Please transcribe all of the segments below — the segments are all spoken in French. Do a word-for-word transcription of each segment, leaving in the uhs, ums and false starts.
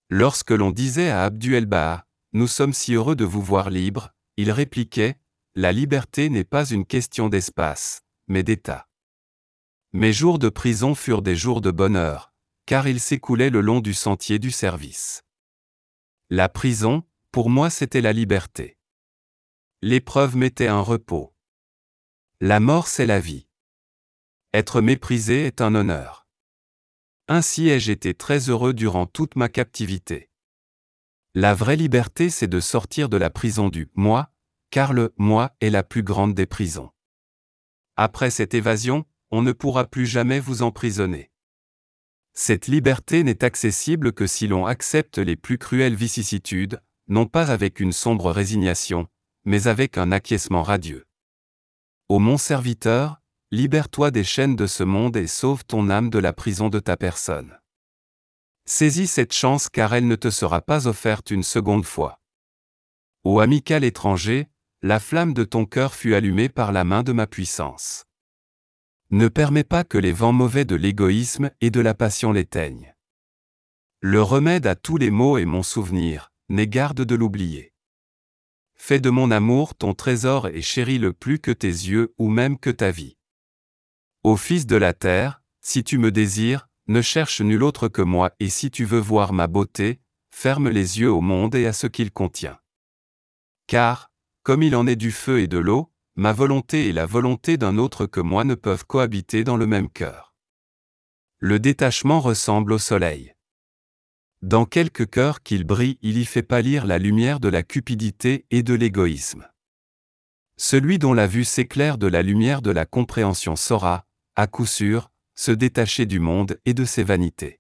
Lorsque l'on disait à Abdul-Baha, « Nous sommes si heureux de vous voir libre », il répliquait, « La liberté n'est pas une question d'espace, mais d'état. » Mes jours de prison furent des jours de bonheur, car ils s'écoulaient le long du sentier du service. La prison, pour moi c'était la liberté. L'épreuve m'était un repos. La mort c'est la vie. Être méprisé est un honneur. Ainsi ai-je été très heureux durant toute ma captivité. La vraie liberté c'est de sortir de la prison du « moi », car le « moi » est la plus grande des prisons. Après cette évasion, on ne pourra plus jamais vous emprisonner. Cette liberté n'est accessible que si l'on accepte les plus cruelles vicissitudes, non pas avec une sombre résignation, mais avec un acquiescement radieux. Ô mon serviteur, libère-toi des chaînes de ce monde et sauve ton âme de la prison de ta personne. Saisis cette chance car elle ne te sera pas offerte une seconde fois. Ô amical étranger, la flamme de ton cœur fut allumée par la main de ma puissance. Ne permets pas que les vents mauvais de l'égoïsme et de la passion l'éteignent. Le remède à tous les maux est mon souvenir, n'aie garde de l'oublier. Fais de mon amour ton trésor et chéris-le plus que tes yeux ou même que ta vie. Ô fils de la terre, si tu me désires, ne cherche nul autre que moi et si tu veux voir ma beauté, ferme les yeux au monde et à ce qu'il contient. Car, comme il en est du feu et de l'eau, ma volonté et la volonté d'un autre que moi ne peuvent cohabiter dans le même cœur. Le détachement ressemble au soleil. Dans quelque cœur qu'il brille, il y fait pâlir la lumière de la cupidité et de l'égoïsme. Celui dont la vue s'éclaire de la lumière de la compréhension saura, à coup sûr, se détacher du monde et de ses vanités.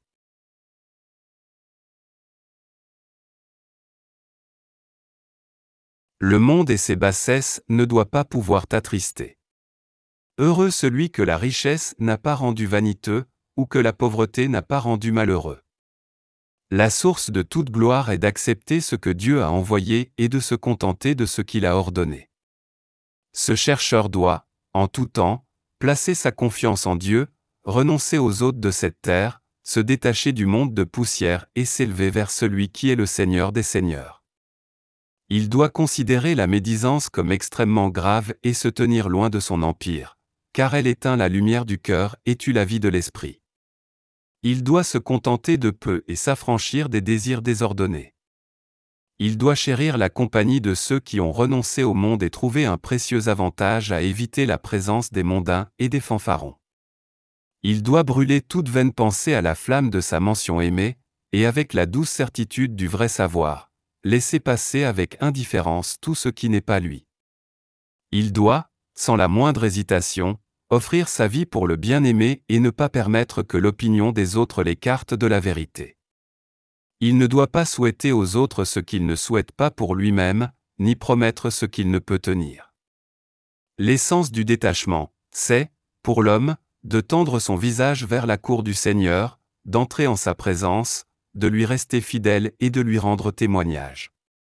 Le monde et ses bassesses ne doivent pas pouvoir t'attrister. Heureux celui que la richesse n'a pas rendu vaniteux, ou que la pauvreté n'a pas rendu malheureux. La source de toute gloire est d'accepter ce que Dieu a envoyé et de se contenter de ce qu'il a ordonné. Ce chercheur doit, en tout temps, placer sa confiance en Dieu, renoncer aux hôtes de cette terre, se détacher du monde de poussière et s'élever vers celui qui est le Seigneur des Seigneurs. Il doit considérer la médisance comme extrêmement grave et se tenir loin de son empire, car elle éteint la lumière du cœur et tue la vie de l'esprit. Il doit se contenter de peu et s'affranchir des désirs désordonnés. Il doit chérir la compagnie de ceux qui ont renoncé au monde et trouver un précieux avantage à éviter la présence des mondains et des fanfarons. Il doit brûler toute vaine pensée à la flamme de sa mention aimée, et avec la douce certitude du vrai savoir, laisser passer avec indifférence tout ce qui n'est pas lui. Il doit, sans la moindre hésitation, offrir sa vie pour le bien-aimé et ne pas permettre que l'opinion des autres l'écarte de la vérité. Il ne doit pas souhaiter aux autres ce qu'il ne souhaite pas pour lui-même, ni promettre ce qu'il ne peut tenir. L'essence du détachement, c'est, pour l'homme, de tendre son visage vers la cour du Seigneur, d'entrer en sa présence, de lui rester fidèle et de lui rendre témoignage.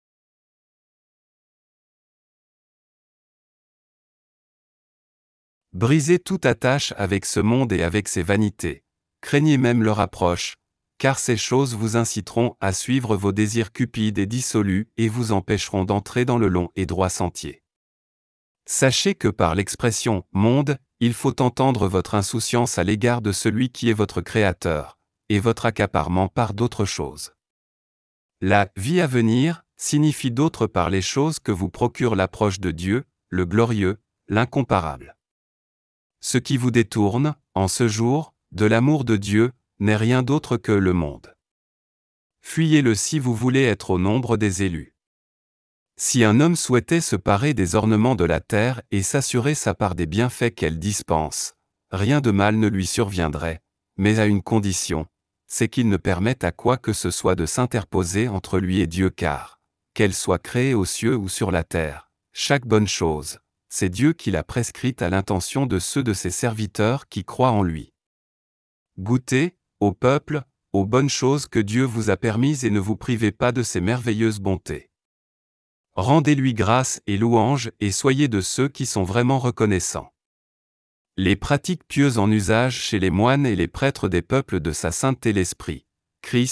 Brisez toute attache avec ce monde et avec ses vanités, craignez même leur approche, car ces choses vous inciteront à suivre vos désirs cupides et dissolus et vous empêcheront d'entrer dans le long et droit sentier. Sachez que par l'expression « monde », il faut entendre votre insouciance à l'égard de celui qui est votre Créateur, et votre accaparement par d'autres choses. La « vie à venir » signifie d'autre part les choses que vous procure l'approche de Dieu, le glorieux, l'incomparable. Ce qui vous détourne, en ce jour, de l'amour de Dieu, n'est rien d'autre que le monde. Fuyez-le si vous voulez être au nombre des élus. Si un homme souhaitait se parer des ornements de la terre et s'assurer sa part des bienfaits qu'elle dispense, rien de mal ne lui surviendrait, mais à une condition, c'est qu'il ne permette à quoi que ce soit de s'interposer entre lui et Dieu car, qu'elle soit créée aux cieux ou sur la terre, chaque bonne chose, c'est Dieu qui l'a prescrite à l'intention de ceux de ses serviteurs qui croient en lui. Goûtez, ô peuple, aux bonnes choses que Dieu vous a permises et ne vous privez pas de ses merveilleuses bontés. Rendez-lui grâce et louange et soyez de ceux qui sont vraiment reconnaissants. Les pratiques pieuses en usage chez les moines et les prêtres des peuples de sa sainteté l'Esprit, Christ,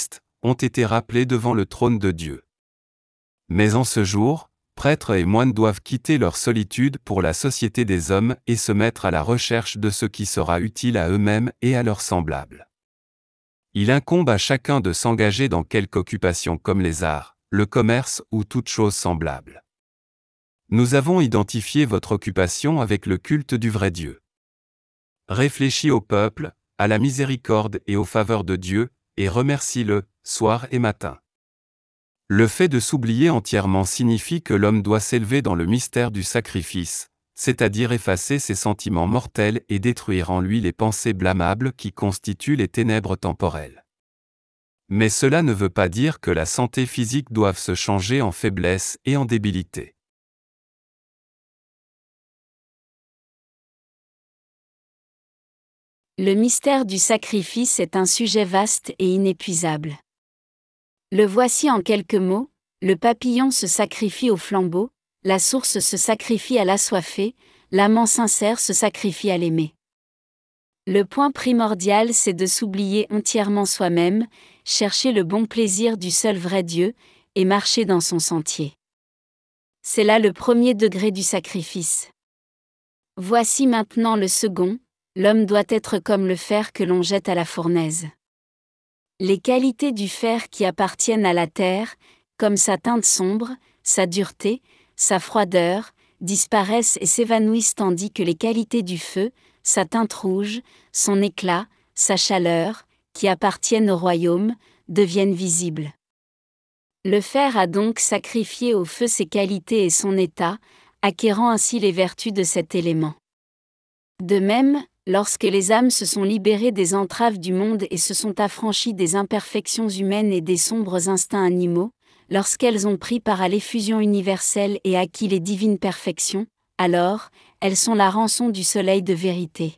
ont été rappelés devant le trône de Dieu. Mais en ce jour, prêtres et moines doivent quitter leur solitude pour la société des hommes et se mettre à la recherche de ce qui sera utile à eux-mêmes et à leurs semblables. Il incombe à chacun de s'engager dans quelque occupation comme les arts, le commerce ou toute chose semblable. Nous avons identifié votre occupation avec le culte du vrai Dieu. Réfléchis au peuple, à la miséricorde et aux faveurs de Dieu, et remercie-le, soir et matin. Le fait de s'oublier entièrement signifie que l'homme doit s'élever dans le mystère du sacrifice, c'est-à-dire effacer ses sentiments mortels et détruire en lui les pensées blâmables qui constituent les ténèbres temporelles. Mais cela ne veut pas dire que la santé physique doive se changer en faiblesse et en débilité. Le mystère du sacrifice est un sujet vaste et inépuisable. Le voici en quelques mots: le papillon se sacrifie au flambeau, la source se sacrifie à l'assoiffé, l'amant sincère se sacrifie à l'aimé. Le point primordial, c'est de s'oublier entièrement soi-même, chercher le bon plaisir du seul vrai Dieu, et marcher dans son sentier. C'est là le premier degré du sacrifice. Voici maintenant le second: l'homme doit être comme le fer que l'on jette à la fournaise. Les qualités du fer qui appartiennent à la terre, comme sa teinte sombre, sa dureté, sa froideur, disparaissent et s'évanouissent, tandis que les qualités du feu, sa teinte rouge, son éclat, sa chaleur, qui appartiennent au royaume, deviennent visibles. Le fer a donc sacrifié au feu ses qualités et son état, acquérant ainsi les vertus de cet élément. De même, lorsque les âmes se sont libérées des entraves du monde et se sont affranchies des imperfections humaines et des sombres instincts animaux, lorsqu'elles ont pris part à l'effusion universelle et acquis les divines perfections, alors, elles sont la rançon du soleil de vérité.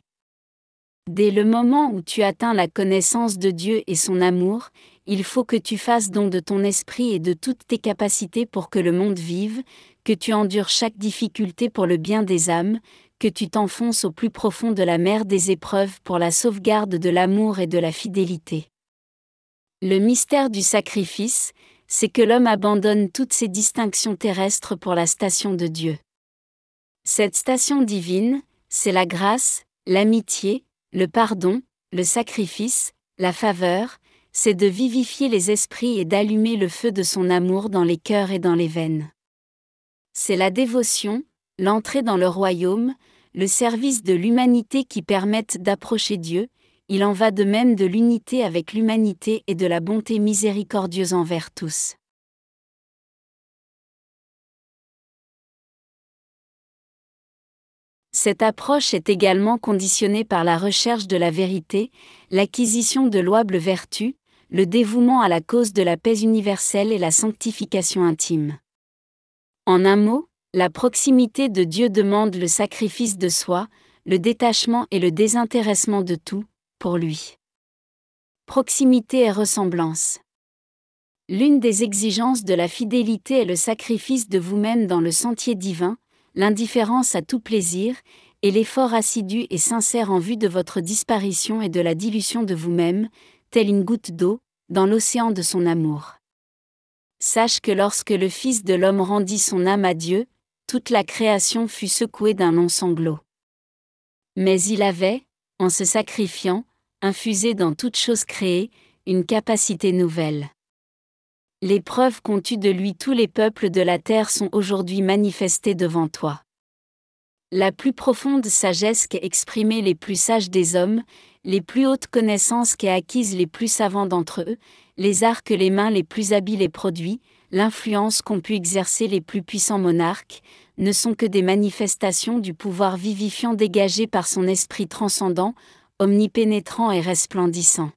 Dès le moment où tu atteins la connaissance de Dieu et son amour, il faut que tu fasses don de ton esprit et de toutes tes capacités pour que le monde vive, que tu endures chaque difficulté pour le bien des âmes, que tu t'enfonces au plus profond de la mer des épreuves pour la sauvegarde de l'amour et de la fidélité. Le mystère du sacrifice, c'est que l'homme abandonne toutes ses distinctions terrestres pour la station de Dieu. Cette station divine, c'est la grâce, l'amitié, le pardon, le sacrifice, la faveur, c'est de vivifier les esprits et d'allumer le feu de son amour dans les cœurs et dans les veines. C'est la dévotion, l'entrée dans le royaume, le service de l'humanité qui permettent d'approcher Dieu. Il en va de même de l'unité avec l'humanité et de la bonté miséricordieuse envers tous. Cette approche est également conditionnée par la recherche de la vérité, l'acquisition de louables vertus, le dévouement à la cause de la paix universelle et la sanctification intime. En un mot, la proximité de Dieu demande le sacrifice de soi, le détachement et le désintéressement de tout, pour lui. Proximité et ressemblance. L'une des exigences de la fidélité est le sacrifice de vous-même dans le sentier divin, l'indifférence à tout plaisir, et l'effort assidu et sincère en vue de votre disparition et de la dilution de vous-même, telle une goutte d'eau, dans l'océan de son amour. Sache que lorsque le Fils de l'homme rendit son âme à Dieu, toute la création fut secouée d'un long sanglot. Mais il avait, en se sacrifiant, infusé dans toute chose créée, une capacité nouvelle. Les preuves qu'ont eues de lui tous les peuples de la terre sont aujourd'hui manifestées devant toi. La plus profonde sagesse qu'aient exprimée les plus sages des hommes, les plus hautes connaissances qu'aient acquises les plus savants d'entre eux, les arts que les mains les plus habiles aient produits, l'influence qu'ont pu exercer les plus puissants monarques, ne sont que des manifestations du pouvoir vivifiant dégagé par son esprit transcendant, omnipénétrant et resplendissant.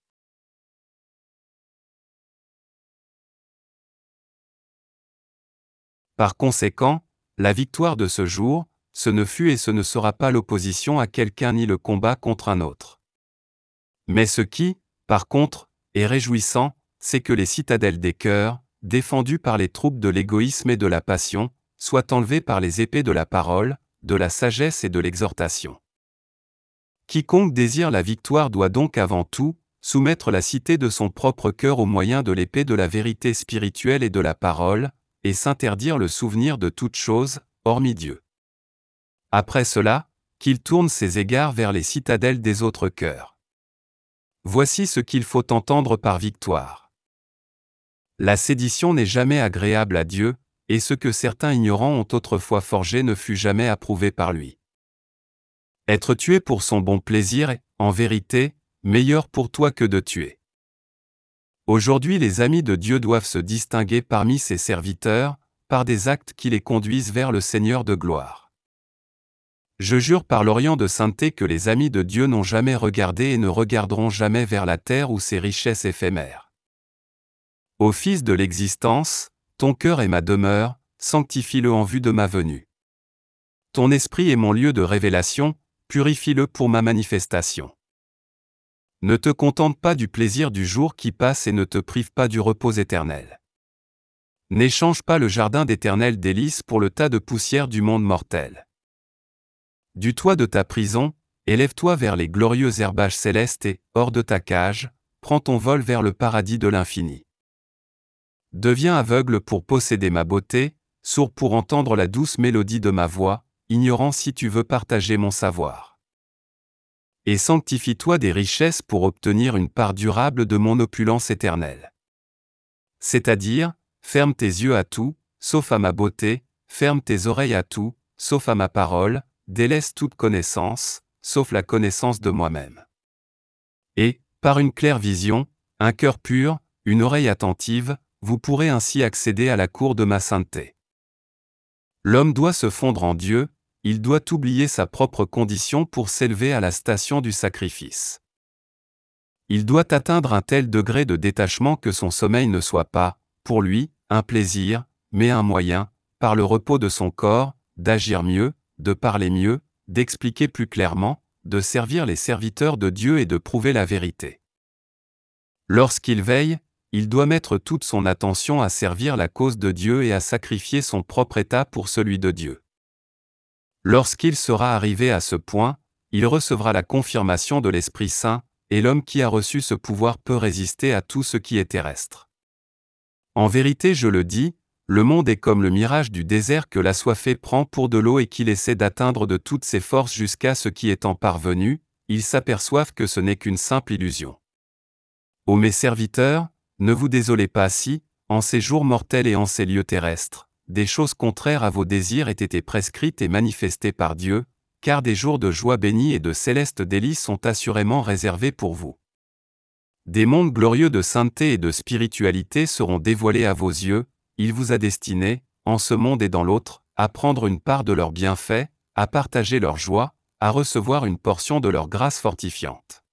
Par conséquent, la victoire de ce jour, ce ne fut et ce ne sera pas l'opposition à quelqu'un ni le combat contre un autre. Mais ce qui, par contre, est réjouissant, c'est que les citadelles des cœurs, défendues par les troupes de l'égoïsme et de la passion, soient enlevées par les épées de la parole, de la sagesse et de l'exhortation. Quiconque désire la victoire doit donc avant tout soumettre la cité de son propre cœur au moyen de l'épée de la vérité spirituelle et de la parole, et s'interdire le souvenir de toute chose, hormis Dieu. Après cela, qu'il tourne ses égards vers les citadelles des autres cœurs. Voici ce qu'il faut entendre par victoire. La sédition n'est jamais agréable à Dieu, et ce que certains ignorants ont autrefois forgé ne fut jamais approuvé par lui. Être tué pour son bon plaisir est, en vérité, meilleur pour toi que de tuer. Aujourd'hui, les amis de Dieu doivent se distinguer parmi ses serviteurs, par des actes qui les conduisent vers le Seigneur de gloire. Je jure par l'Orient de sainteté que les amis de Dieu n'ont jamais regardé et ne regarderont jamais vers la terre ou ses richesses éphémères. Ô Fils de l'existence, ton cœur est ma demeure, sanctifie-le en vue de ma venue. Ton esprit est mon lieu de révélation, purifie-le pour ma manifestation. Ne te contente pas du plaisir du jour qui passe et ne te prive pas du repos éternel. N'échange pas le jardin d'éternel délices pour le tas de poussière du monde mortel. Du toit de ta prison, élève-toi vers les glorieux herbages célestes et, hors de ta cage, prends ton vol vers le paradis de l'infini. Deviens aveugle pour posséder ma beauté, sourd pour entendre la douce mélodie de ma voix, ignorant si tu veux partager mon savoir. Et sanctifie-toi des richesses pour obtenir une part durable de mon opulence éternelle. C'est-à-dire, ferme tes yeux à tout, sauf à ma beauté, ferme tes oreilles à tout, sauf à ma parole, délaisse toute connaissance, sauf la connaissance de moi-même. Et, par une claire vision, un cœur pur, une oreille attentive, vous pourrez ainsi accéder à la cour de ma sainteté. L'homme doit se fondre en Dieu, il doit oublier sa propre condition pour s'élever à la station du sacrifice. Il doit atteindre un tel degré de détachement que son sommeil ne soit pas, pour lui, un plaisir, mais un moyen, par le repos de son corps, d'agir mieux, de parler mieux, d'expliquer plus clairement, de servir les serviteurs de Dieu et de prouver la vérité. Lorsqu'il veille, il doit mettre toute son attention à servir la cause de Dieu et à sacrifier son propre état pour celui de Dieu. Lorsqu'il sera arrivé à ce point, il recevra la confirmation de l'Esprit Saint, et l'homme qui a reçu ce pouvoir peut résister à tout ce qui est terrestre. En vérité, je le dis, le monde est comme le mirage du désert que l'assoiffé prend pour de l'eau et qu'il essaie d'atteindre de toutes ses forces jusqu'à ce qu'y étant parvenu, ils s'aperçoivent que ce n'est qu'une simple illusion. Ô mes serviteurs, ne vous désolez pas si, en ces jours mortels et en ces lieux terrestres, des choses contraires à vos désirs aient été prescrites et manifestées par Dieu, car des jours de joie bénis et de célestes délices sont assurément réservés pour vous. Des mondes glorieux de sainteté et de spiritualité seront dévoilés à vos yeux, il vous a destiné, en ce monde et dans l'autre, à prendre une part de leurs bienfaits, à partager leur joie, à recevoir une portion de leur grâce fortifiante.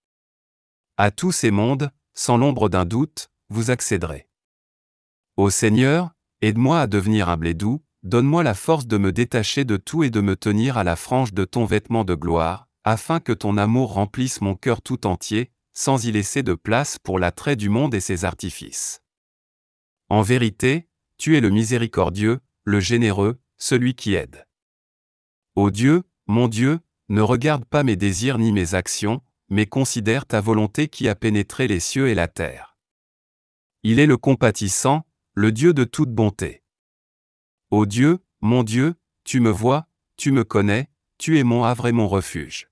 À tous ces mondes, sans l'ombre d'un doute, vous accéderez. Ô Seigneur, aide-moi à devenir humble et doux, donne-moi la force de me détacher de tout et de me tenir à la frange de ton vêtement de gloire, afin que ton amour remplisse mon cœur tout entier, sans y laisser de place pour l'attrait du monde et ses artifices. En vérité, tu es le miséricordieux, le généreux, celui qui aide. Ô Dieu, mon Dieu, ne regarde pas mes désirs ni mes actions, mais considère ta volonté qui a pénétré les cieux et la terre. Il est le compatissant, le Dieu de toute bonté. Ô Dieu, mon Dieu, tu me vois, tu me connais, tu es mon havre et mon refuge.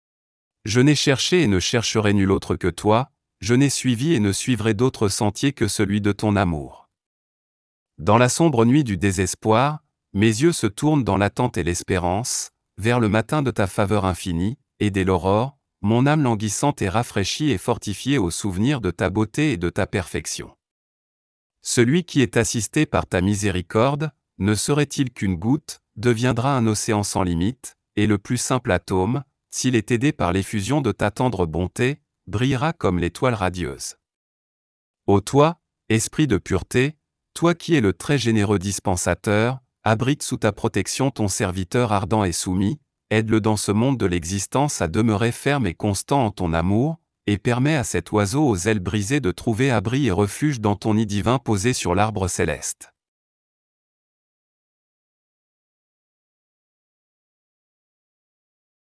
Je n'ai cherché et ne chercherai nul autre que toi, je n'ai suivi et ne suivrai d'autre sentier que celui de ton amour. Dans la sombre nuit du désespoir, mes yeux se tournent dans l'attente et l'espérance, vers le matin de ta faveur infinie, et dès l'aurore, mon âme languissante est rafraîchie et fortifiée au souvenir de ta beauté et de ta perfection. Celui qui est assisté par ta miséricorde, ne serait-il qu'une goutte, deviendra un océan sans limite, et le plus simple atome, s'il est aidé par l'effusion de ta tendre bonté, brillera comme l'étoile radieuse. Ô toi, esprit de pureté, toi qui es le très généreux dispensateur, abrite sous ta protection ton serviteur ardent et soumis, aide-le dans ce monde de l'existence à demeurer ferme et constant en ton amour, et permets à cet oiseau aux ailes brisées de trouver abri et refuge dans ton nid divin posé sur l'arbre céleste.